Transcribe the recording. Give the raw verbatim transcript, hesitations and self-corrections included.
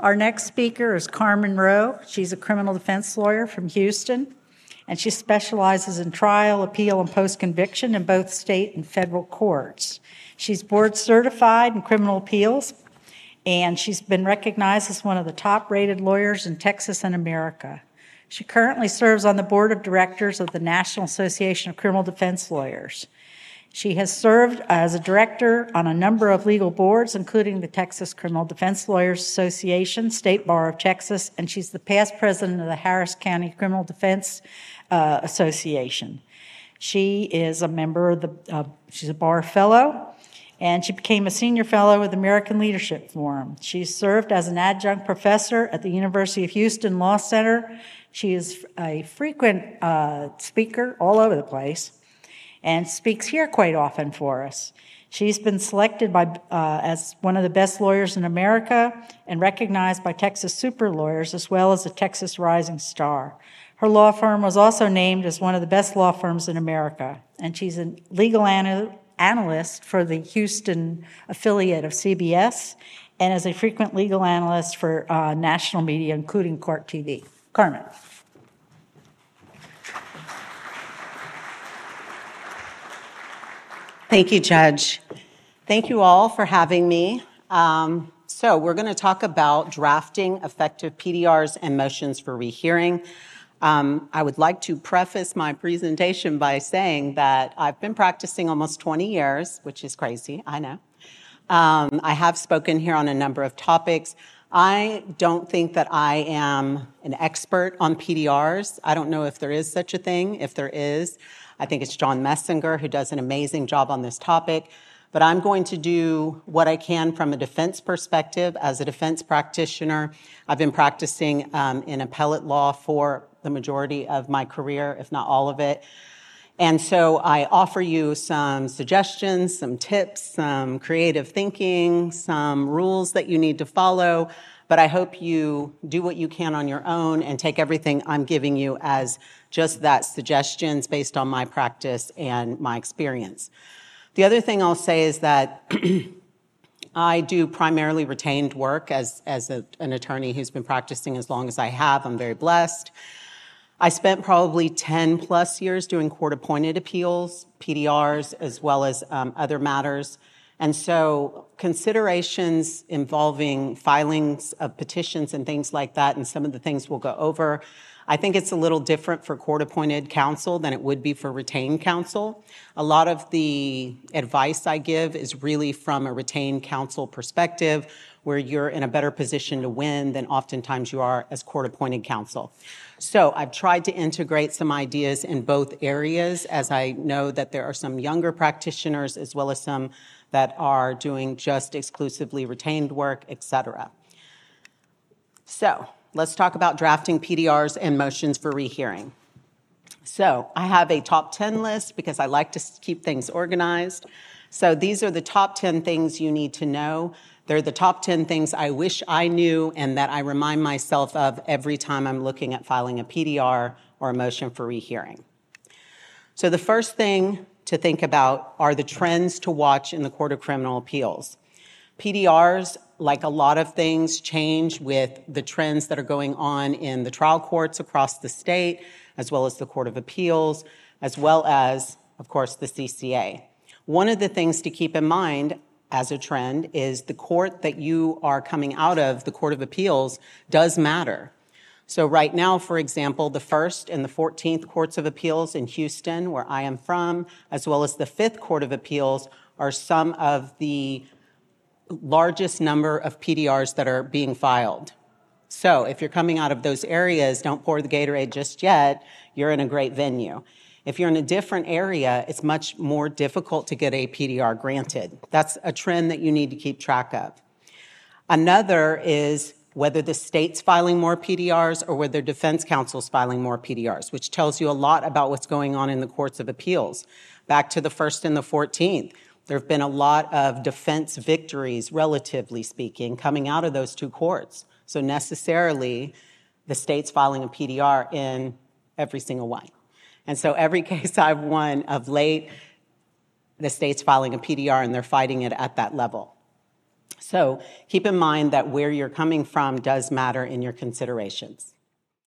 Our next speaker is Carmen Rowe. She's a criminal defense lawyer from Houston, and she specializes in trial, appeal, and post-conviction in both state and federal courts. She's board certified in criminal appeals, and she's been recognized as one of the top-rated lawyers in Texas and America. She currently serves on the board of directors of the National Association of Criminal Defense Lawyers. She has served as a director on a number of legal boards, including the Texas Criminal Defense Lawyers Association, State Bar of Texas, and she's the past president of the Harris County Criminal Defense uh, Association. She is a member of the, uh, she's a bar fellow, and she became a senior fellow with the American Leadership Forum. She's served as an adjunct professor at the University of Houston Law Center. She is a frequent uh, speaker all over the place, and speaks here quite often for us. She's been selected by, uh, as one of the best lawyers in America and recognized by Texas Super Lawyers as well as a Texas Rising Star. Her law firm was also named as one of the best law firms in America, and she's a legal ana- analyst for the Houston affiliate of C B S and is a frequent legal analyst for uh, national media, including Court T V. Carmen. Thank you, Judge. Thank you all for having me. Um, so we're going to talk about drafting effective P D Rs and motions for rehearing. Um, I would like to preface my presentation by saying that I've been practicing almost twenty years, which is crazy, I know. Um, I have spoken here on a number of topics. I don't think that I am an expert on P D Rs. I don't know if there is such a thing. If there is, I think it's John Messinger who does an amazing job on this topic. But I'm going to do what I can from a defense perspective. As a defense practitioner, I've been practicing um, in appellate law for the majority of my career, if not all of it. And so I offer you some suggestions, some tips, some creative thinking, some rules that you need to follow. But I hope you do what you can on your own and take everything I'm giving you as just that, suggestions based on my practice and my experience. The other thing I'll say is that I do primarily retained work as, as a, an attorney who's been practicing as long as I have. I'm very blessed. I spent probably ten plus years doing court-appointed appeals, P D Rs, as well as um, other matters. And so considerations involving filings of petitions and things like that, and some of the things we'll go over, I think it's a little different for court-appointed counsel than it would be for retained counsel. A lot of the advice I give is really from a retained counsel perspective, where you're in a better position to win than oftentimes you are as court-appointed counsel. So I've tried to integrate some ideas in both areas, as I know that there are some younger practitioners as well as some that are doing just exclusively retained work, et cetera. So let's talk about drafting P D Rs and motions for rehearing. So I have a top ten list because I like to keep things organized. So these are the top ten things you need to know. They're the top ten things I wish I knew and that I remind myself of every time I'm looking at filing a P D R or a motion for rehearing. So the first thing to think about are the trends to watch in the Court of Criminal Appeals. P D Rs, like a lot of things, change with the trends that are going on in the trial courts across the state, as well as the Court of Appeals, as well as, of course, the C C A. One of the things to keep in mind as a trend is the court that you are coming out of, the Court of Appeals, does matter. So right now, for example, the first and the fourteenth Courts of Appeals in Houston, where I am from, as well as the fifth Court of Appeals, are some of the largest number of P D Rs that are being filed. So if you're coming out of those areas, don't pour the Gatorade just yet. You're in a great venue. If you're in a different area, it's much more difficult to get a P D R granted. That's a trend that you need to keep track of. Another is whether the state's filing more P D Rs or whether defense counsel's filing more P D Rs, which tells you a lot about what's going on in the courts of appeals. Back to the first and the fourteenth, there have been a lot of defense victories, relatively speaking, coming out of those two courts. So necessarily, the state's filing a P D R in every single one. And so every case I've won of late, the state's filing a P D R and they're fighting it at that level. So keep in mind that where you're coming from does matter in your considerations.